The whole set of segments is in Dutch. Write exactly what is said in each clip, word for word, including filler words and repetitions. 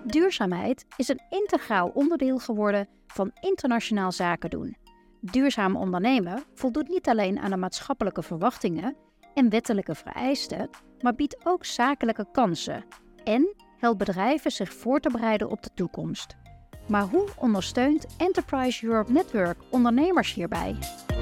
Duurzaamheid is een integraal onderdeel geworden van internationaal zaken doen. Duurzaam ondernemen voldoet niet alleen aan de maatschappelijke verwachtingen en wettelijke vereisten, maar biedt ook zakelijke kansen en helpt bedrijven zich voor te bereiden op de toekomst. Maar hoe ondersteunt Enterprise Europe Network ondernemers hierbij?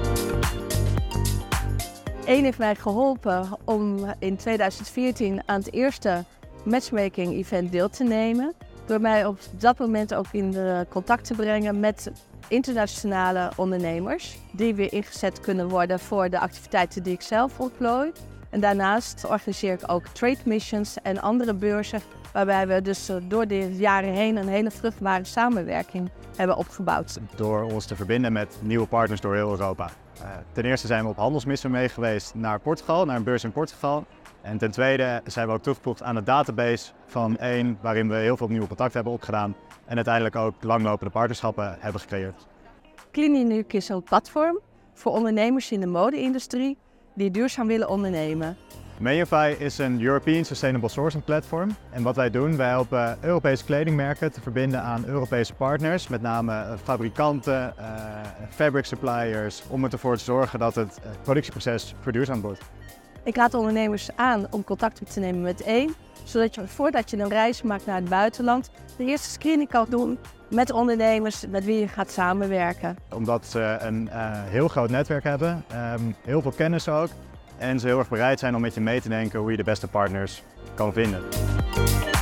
Eén heeft mij geholpen om in tweeduizend veertien aan het eerste matchmaking event deel te nemen. Door mij op dat moment ook in de contact te brengen met internationale ondernemers. Die weer ingezet kunnen worden voor de activiteiten die ik zelf ontplooi. En daarnaast organiseer ik ook trade missions en andere beurzen. Waarbij we dus door de jaren heen een hele vruchtbare samenwerking hebben opgebouwd. Door ons te verbinden met nieuwe partners door heel Europa. Uh, ten eerste zijn we op handelsmissen mee geweest naar Portugal, naar een beurs in Portugal. En ten tweede zijn we ook toegevoegd aan de database van één, waarin we heel veel nieuwe contacten hebben opgedaan. En uiteindelijk ook langlopende partnerschappen hebben gecreëerd. Clinic is een platform voor ondernemers in de mode-industrie die duurzaam willen ondernemen. Mayify is een European Sustainable Sourcing Platform. En wat wij doen, wij helpen Europese kledingmerken te verbinden aan Europese partners, met name fabrikanten, uh, fabric suppliers, om ervoor te zorgen dat het productieproces verduurzaamd wordt. Ik laat ondernemers aan om contact op te nemen met één, zodat je voordat je een reis maakt naar het buitenland, de eerste screening kan doen met ondernemers met wie je gaat samenwerken. Omdat ze een uh, heel groot netwerk hebben, um, heel veel kennis ook. En ze heel erg bereid zijn om met je mee te denken hoe je de beste partners kan vinden.